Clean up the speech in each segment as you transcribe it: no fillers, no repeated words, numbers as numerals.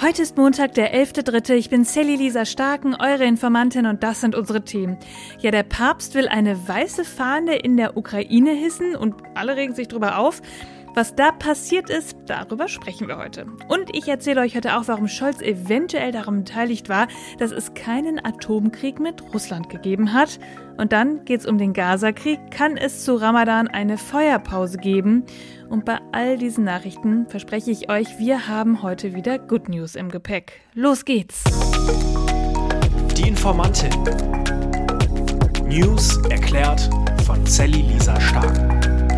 Heute ist Montag, der 11.3. Ich bin Sally Lisa Starken, eure Informantin, und das sind unsere Themen. Ja, der Papst will eine weiße Fahne in der Ukraine hissen und alle regen sich drüber auf. Was da passiert ist, darüber sprechen wir heute. Und ich erzähle euch heute auch, warum Scholz eventuell daran beteiligt war, dass es keinen Atomkrieg mit Russland gegeben hat. Und dann geht's um den Gaza-Krieg. Kann es zu Ramadan eine Feuerpause geben? Und bei all diesen Nachrichten verspreche ich euch, wir haben heute wieder Good News im Gepäck. Los geht's! Die Informantin. News erklärt von Sally Lisa Starken.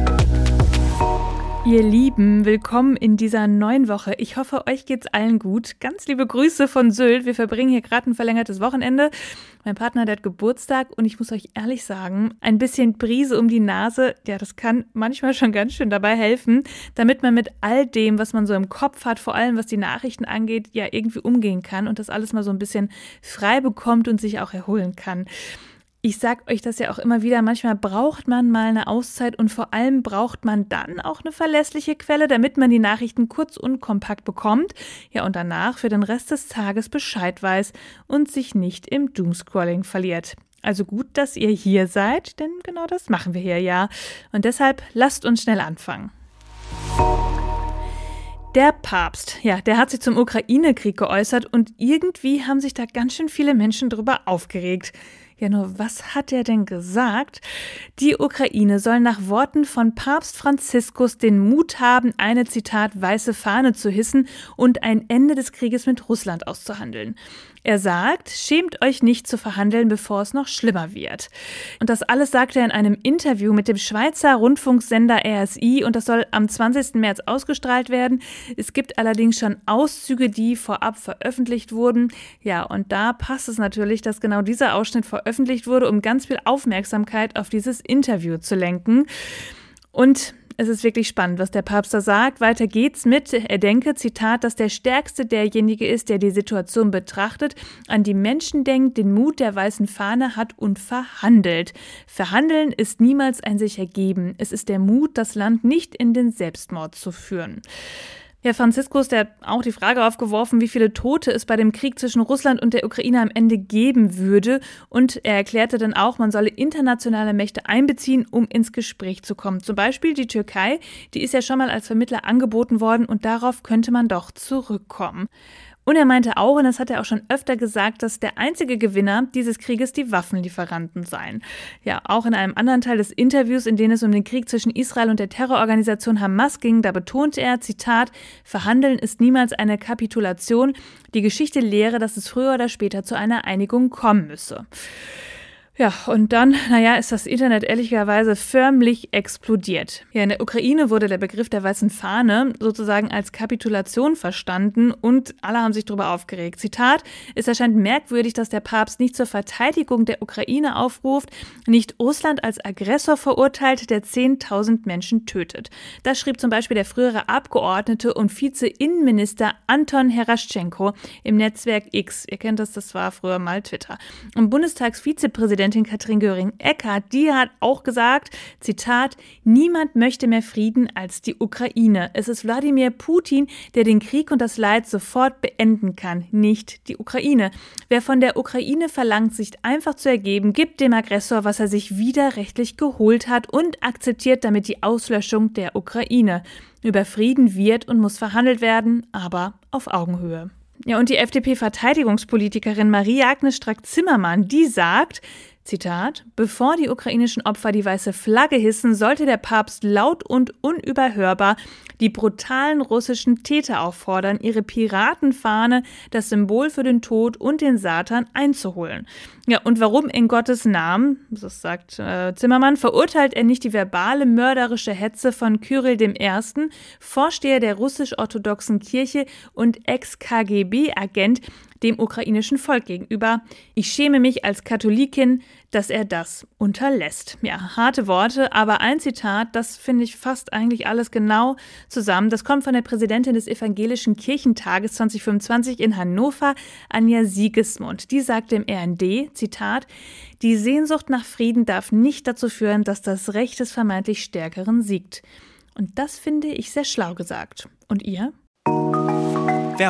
Ihr Lieben, willkommen in dieser neuen Woche. Ich hoffe, euch geht's allen gut. Ganz liebe Grüße von Sylt. Wir verbringen hier gerade ein verlängertes Wochenende. Mein Partner, der hat Geburtstag und ich muss euch ehrlich sagen, ein bisschen Brise um die Nase, ja, das kann manchmal schon ganz schön dabei helfen, damit man mit all dem, was man so im Kopf hat, vor allem was die Nachrichten angeht, ja irgendwie umgehen kann und das alles mal so ein bisschen frei bekommt und sich auch erholen kann. Ich sag euch das ja auch immer wieder, manchmal braucht man mal eine Auszeit und vor allem braucht man dann auch eine verlässliche Quelle, damit man die Nachrichten kurz und kompakt bekommt, ja, und danach für den Rest des Tages Bescheid weiß und sich nicht im Doomscrolling verliert. Also gut, dass ihr hier seid, denn genau das machen wir hier ja. Und deshalb lasst uns schnell anfangen. Der Papst, ja, der hat sich zum Ukraine-Krieg geäußert und irgendwie haben sich da ganz schön viele Menschen drüber aufgeregt. Ja, nur was hat er denn gesagt? Die Ukraine soll nach Worten von Papst Franziskus den Mut haben, eine, Zitat, weiße Fahne zu hissen und ein Ende des Krieges mit Russland auszuhandeln. Er sagt, schämt euch nicht zu verhandeln, bevor es noch schlimmer wird. Und das alles sagt er in einem Interview mit dem Schweizer Rundfunksender RSI und das soll am 20. März ausgestrahlt werden. Es gibt allerdings schon Auszüge, die vorab veröffentlicht wurden. Ja, und da passt es natürlich, dass genau dieser Ausschnitt veröffentlicht wurde, um ganz viel Aufmerksamkeit auf dieses Interview zu lenken. Und es ist wirklich spannend, was der Papst da sagt. Weiter geht's mit, er denke, Zitat, dass der Stärkste derjenige ist, der die Situation betrachtet, an die Menschen denkt, den Mut der weißen Fahne hat und verhandelt. Verhandeln ist niemals ein sich ergeben. Es ist der Mut, das Land nicht in den Selbstmord zu führen. Ja, Franziskus, der hat auch die Frage aufgeworfen, wie viele Tote es bei dem Krieg zwischen Russland und der Ukraine am Ende geben würde. Und er erklärte dann auch, man solle internationale Mächte einbeziehen, um ins Gespräch zu kommen. Zum Beispiel die Türkei, die ist ja schon mal als Vermittler angeboten worden und darauf könnte man doch zurückkommen. Und er meinte auch, und das hat er auch schon öfter gesagt, dass der einzige Gewinner dieses Krieges die Waffenlieferanten seien. Ja, auch in einem anderen Teil des Interviews, in dem es um den Krieg zwischen Israel und der Terrororganisation Hamas ging, da betonte er, Zitat, Verhandeln ist niemals eine Kapitulation. Die Geschichte lehre, dass es früher oder später zu einer Einigung kommen müsse. Ja, und dann, ist das Internet ehrlicherweise förmlich explodiert. Ja, in der Ukraine wurde der Begriff der weißen Fahne sozusagen als Kapitulation verstanden und alle haben sich darüber aufgeregt. Zitat, es erscheint merkwürdig, dass der Papst nicht zur Verteidigung der Ukraine aufruft, nicht Russland als Aggressor verurteilt, der 10.000 Menschen tötet. Das schrieb zum Beispiel der frühere Abgeordnete und Vize-Innenminister Anton Heraschenko im Netzwerk X. Ihr kennt das war früher mal Twitter. Und Bundestagsvizepräsidentin Katrin Göring-Eckardt, die hat auch gesagt, Zitat, niemand möchte mehr Frieden als die Ukraine. Es ist Wladimir Putin, der den Krieg und das Leid sofort beenden kann, nicht die Ukraine. Wer von der Ukraine verlangt, sich einfach zu ergeben, gibt dem Aggressor, was er sich widerrechtlich geholt hat und akzeptiert damit die Auslöschung der Ukraine. Über Frieden wird und muss verhandelt werden, aber auf Augenhöhe. Ja, und die FDP-Verteidigungspolitikerin Marie-Agnes Strack-Zimmermann, die sagt, Zitat, bevor die ukrainischen Opfer die weiße Flagge hissen, sollte der Papst laut und unüberhörbar die brutalen russischen Täter auffordern, ihre Piratenfahne, das Symbol für den Tod und den Satan, einzuholen. Ja, und warum in Gottes Namen, das sagt Zimmermann, verurteilt er nicht die verbale mörderische Hetze von Kyrill I., Vorsteher der russisch-orthodoxen Kirche und Ex-KGB-Agent, dem ukrainischen Volk gegenüber. Ich schäme mich als Katholikin, dass er das unterlässt. Ja, harte Worte, aber ein Zitat, das finde ich fasst eigentlich alles genau zusammen. Das kommt von der Präsidentin des Evangelischen Kirchentages 2025 in Hannover, Anja Siegesmund. Die sagte im RND, Zitat, die Sehnsucht nach Frieden darf nicht dazu führen, dass das Recht des vermeintlich Stärkeren siegt. Und das finde ich sehr schlau gesagt. Und ihr? Werbung.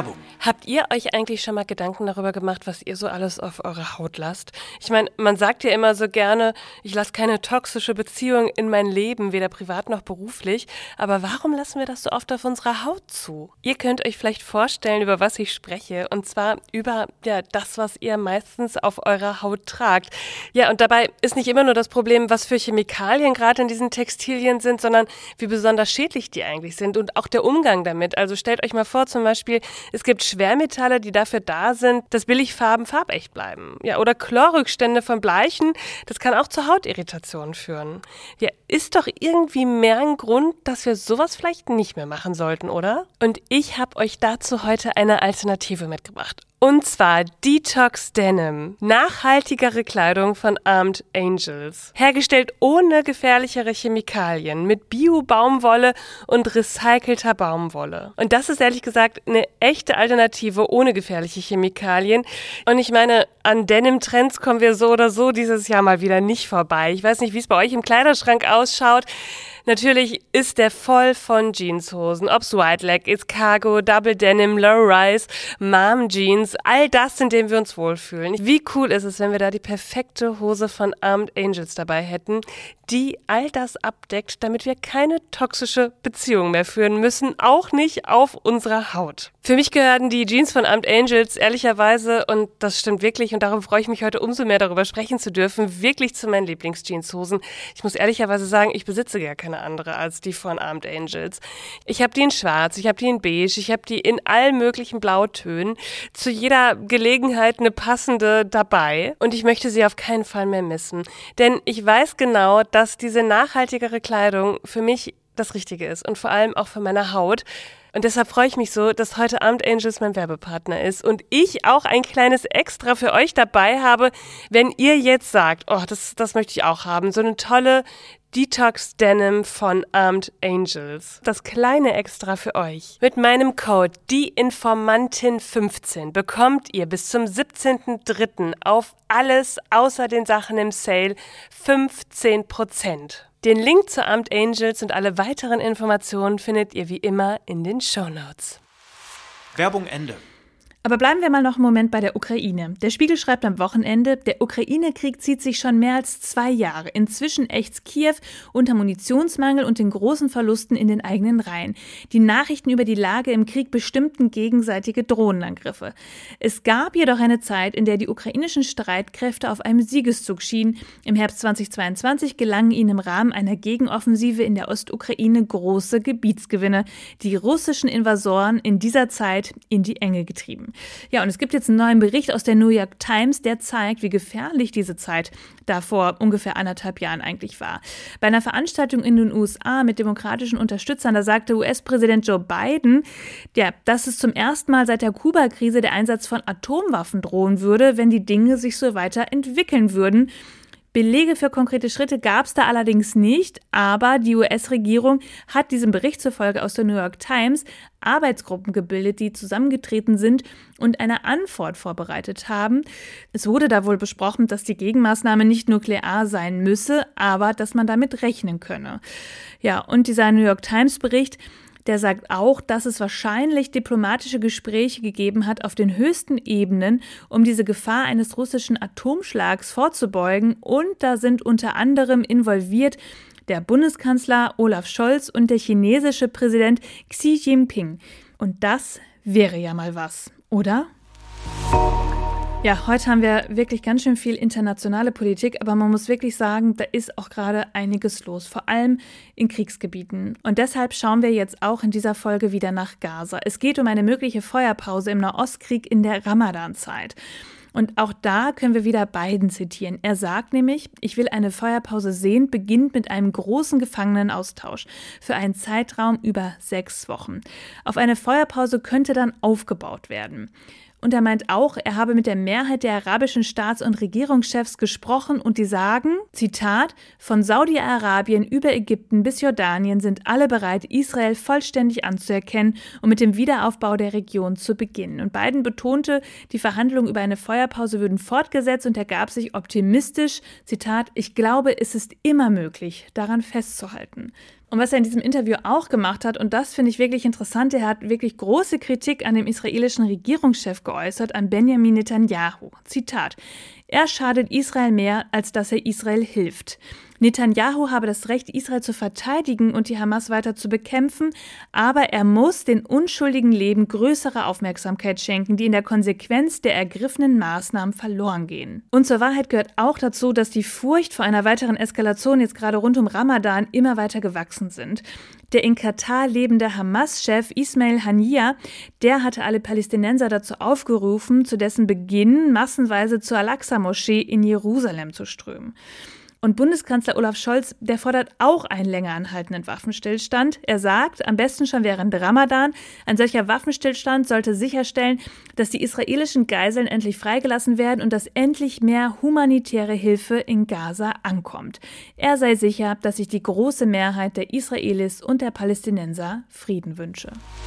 Habt ihr euch eigentlich schon mal Gedanken darüber gemacht, was ihr so alles auf eure Haut lasst? Ich meine, man sagt ja immer so gerne, ich lasse keine toxische Beziehung in mein Leben, weder privat noch beruflich. Aber warum lassen wir das so oft auf unserer Haut zu? Ihr könnt euch vielleicht vorstellen, über was ich spreche. Und zwar über das, was ihr meistens auf eurer Haut tragt. Ja, und dabei ist nicht immer nur das Problem, was für Chemikalien gerade in diesen Textilien sind, sondern wie besonders schädlich die eigentlich sind und auch der Umgang damit. Also stellt euch mal vor, zum Beispiel, es gibt Schwermetalle, die dafür da sind, dass Billigfarben farbecht bleiben. Ja, oder Chlorrückstände von Bleichen, das kann auch zu Hautirritationen führen. Ja, ist doch irgendwie mehr ein Grund, dass wir sowas vielleicht nicht mehr machen sollten, oder? Und ich habe euch dazu heute eine Alternative mitgebracht. Und zwar Detox Denim. Nachhaltigere Kleidung von Armed Angels. Hergestellt ohne gefährlichere Chemikalien, mit Bio-Baumwolle und recycelter Baumwolle. Und das ist ehrlich gesagt eine echte Alternative ohne gefährliche Chemikalien. Und ich meine, an Denim-Trends kommen wir so oder so dieses Jahr mal wieder nicht vorbei. Ich weiß nicht, wie es bei euch im Kleiderschrank ausschaut. Natürlich ist der voll von Jeanshosen, ob's White Leg ist, Cargo, Double Denim, Low Rise, Mom Jeans, all das, in dem wir uns wohlfühlen. Wie cool ist es, wenn wir da die perfekte Hose von Armed Angels dabei hätten, die all das abdeckt, damit wir keine toxische Beziehung mehr führen müssen, auch nicht auf unserer Haut. Für mich gehören die Jeans von Armed Angels ehrlicherweise, und das stimmt wirklich, und darum freue ich mich heute umso mehr darüber sprechen zu dürfen, wirklich zu meinen Lieblingsjeanshosen. Ich muss ehrlicherweise sagen, ich besitze gar keine andere als die von Armed Angels. Ich habe die in schwarz, ich habe die in beige, ich habe die in allen möglichen Blautönen. Zu jeder Gelegenheit eine passende dabei, und ich möchte sie auf keinen Fall mehr missen. Denn ich weiß genau, dass diese nachhaltigere Kleidung für mich das Richtige ist und vor allem auch für meine Haut. Und deshalb freue ich mich so, dass heute Armed Angels mein Werbepartner ist und ich auch ein kleines Extra für euch dabei habe, wenn ihr jetzt sagt, oh, das möchte ich auch haben, so eine tolle Detox Denim von Armed Angels. Das kleine Extra für euch. Mit meinem Code DIEINFORMANTIN15 bekommt ihr bis zum 17.03. auf alles außer den Sachen im Sale 15%. Den Link zu Armed Angels und alle weiteren Informationen findet ihr wie immer in den Shownotes. Werbung Ende. Aber bleiben wir mal noch einen Moment bei der Ukraine. Der Spiegel schreibt am Wochenende, der Ukraine-Krieg zieht sich schon mehr als 2 Jahre. Inzwischen ächzt Kiew unter Munitionsmangel und den großen Verlusten in den eigenen Reihen. Die Nachrichten über die Lage im Krieg bestimmten gegenseitige Drohnenangriffe. Es gab jedoch eine Zeit, in der die ukrainischen Streitkräfte auf einem Siegeszug schienen. Im Herbst 2022 gelangen ihnen im Rahmen einer Gegenoffensive in der Ostukraine große Gebietsgewinne, die russischen Invasoren in dieser Zeit in die Enge getrieben. Ja, und es gibt jetzt einen neuen Bericht aus der New York Times, der zeigt, wie gefährlich diese Zeit da vor ungefähr 1,5 Jahren eigentlich war. Bei einer Veranstaltung in den USA mit demokratischen Unterstützern, da sagte US-Präsident Joe Biden, dass es zum ersten Mal seit der Kuba-Krise der Einsatz von Atomwaffen drohen würde, wenn die Dinge sich so weiterentwickeln würden. Belege für konkrete Schritte gab es da allerdings nicht, aber die US-Regierung hat diesem Bericht zufolge aus der New York Times Arbeitsgruppen gebildet, die zusammengetreten sind und eine Antwort vorbereitet haben. Es wurde da wohl besprochen, dass die Gegenmaßnahme nicht nuklear sein müsse, aber dass man damit rechnen könne. Ja, und dieser New York Times-Bericht, der sagt auch, dass es wahrscheinlich diplomatische Gespräche gegeben hat auf den höchsten Ebenen, um diese Gefahr eines russischen Atomschlags vorzubeugen. Und da sind unter anderem involviert der Bundeskanzler Olaf Scholz und der chinesische Präsident Xi Jinping. Und das wäre ja mal was, oder? Ja, heute haben wir wirklich ganz schön viel internationale Politik, aber man muss wirklich sagen, da ist auch gerade einiges los, vor allem in Kriegsgebieten. Und deshalb schauen wir jetzt auch in dieser Folge wieder nach Gaza. Es geht um eine mögliche Feuerpause im Nahostkrieg in der Ramadan-Zeit. Und auch da können wir wieder Biden zitieren. Er sagt nämlich, ich will eine Feuerpause sehen, beginnt mit einem großen Gefangenenaustausch für einen Zeitraum über 6 Wochen. Auf eine Feuerpause könnte dann aufgebaut werden. Und er meint auch, er habe mit der Mehrheit der arabischen Staats- und Regierungschefs gesprochen und die sagen, Zitat, von Saudi-Arabien über Ägypten bis Jordanien sind alle bereit, Israel vollständig anzuerkennen und mit dem Wiederaufbau der Region zu beginnen. Und Biden betonte, die Verhandlungen über eine Feuerpause würden fortgesetzt und er gab sich optimistisch, Zitat, ich glaube, es ist immer möglich, daran festzuhalten. Und was er in diesem Interview auch gemacht hat, und das finde ich wirklich interessant, er hat wirklich große Kritik an dem israelischen Regierungschef geäußert, an Benjamin Netanyahu. Zitat: Er schadet Israel mehr, als dass er Israel hilft. Netanyahu habe das Recht, Israel zu verteidigen und die Hamas weiter zu bekämpfen, aber er muss den unschuldigen Leben größere Aufmerksamkeit schenken, die in der Konsequenz der ergriffenen Maßnahmen verloren gehen. Und zur Wahrheit gehört auch dazu, dass die Furcht vor einer weiteren Eskalation jetzt gerade rund um Ramadan immer weiter gewachsen sind. Der in Katar lebende Hamas-Chef Ismail Haniyeh, der hatte alle Palästinenser dazu aufgerufen, zu dessen Beginn massenweise zur Al-Aqsa-Moschee in Jerusalem zu strömen. Und Bundeskanzler Olaf Scholz, der fordert auch einen länger anhaltenden Waffenstillstand. Er sagt, am besten schon während Ramadan. Ein solcher Waffenstillstand sollte sicherstellen, dass die israelischen Geiseln endlich freigelassen werden und dass endlich mehr humanitäre Hilfe in Gaza ankommt. Er sei sicher, dass sich die große Mehrheit der Israelis und der Palästinenser Frieden wünsche.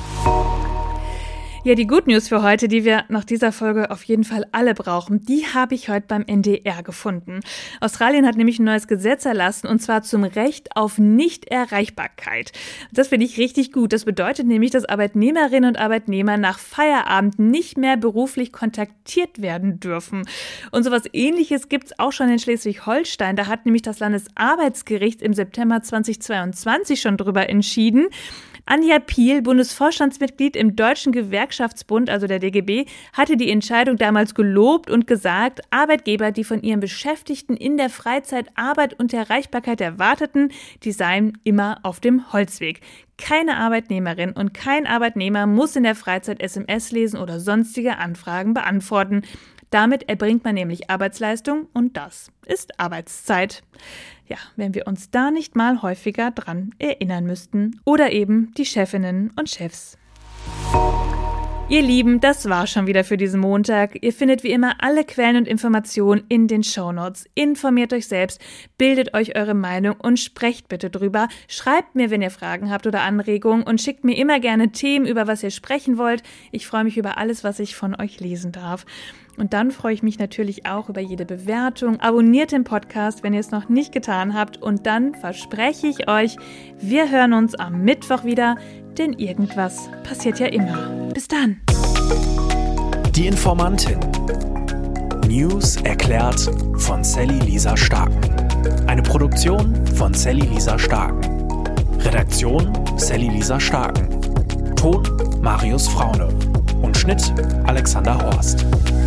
Ja, die Good News für heute, die wir nach dieser Folge auf jeden Fall alle brauchen, die habe ich heute beim NDR gefunden. Australien hat nämlich ein neues Gesetz erlassen, und zwar zum Recht auf Nichterreichbarkeit. Das finde ich richtig gut. Das bedeutet nämlich, dass Arbeitnehmerinnen und Arbeitnehmer nach Feierabend nicht mehr beruflich kontaktiert werden dürfen. Und sowas Ähnliches gibt es auch schon in Schleswig-Holstein. Da hat nämlich das Landesarbeitsgericht im September 2022 schon drüber entschieden. Anja Piel, Bundesvorstandsmitglied im Deutschen Gewerkschaftsbund, also der DGB, hatte die Entscheidung damals gelobt und gesagt, Arbeitgeber, die von ihren Beschäftigten in der Freizeit Arbeit und Erreichbarkeit erwarteten, die seien immer auf dem Holzweg. Keine Arbeitnehmerin und kein Arbeitnehmer muss in der Freizeit SMS lesen oder sonstige Anfragen beantworten. Damit erbringt man nämlich Arbeitsleistung und das ist Arbeitszeit. Ja, wenn wir uns da nicht mal häufiger dran erinnern müssten. Oder eben die Chefinnen und Chefs. Ihr Lieben, das war schon wieder für diesen Montag. Ihr findet wie immer alle Quellen und Informationen in den Shownotes. Informiert euch selbst, bildet euch eure Meinung und sprecht bitte drüber. Schreibt mir, wenn ihr Fragen habt oder Anregungen, und schickt mir immer gerne Themen, über was ihr sprechen wollt. Ich freue mich über alles, was ich von euch lesen darf. Und dann freue ich mich natürlich auch über jede Bewertung. Abonniert den Podcast, wenn ihr es noch nicht getan habt. Und dann verspreche ich euch, wir hören uns am Mittwoch wieder, denn irgendwas passiert ja immer. Bis dann. Die Informantin. News erklärt von Sally Lisa Starken. Eine Produktion von Sally Lisa Starken. Redaktion Sally Lisa Starken. Ton Marius Fraune. Und Schnitt Alexander Horst.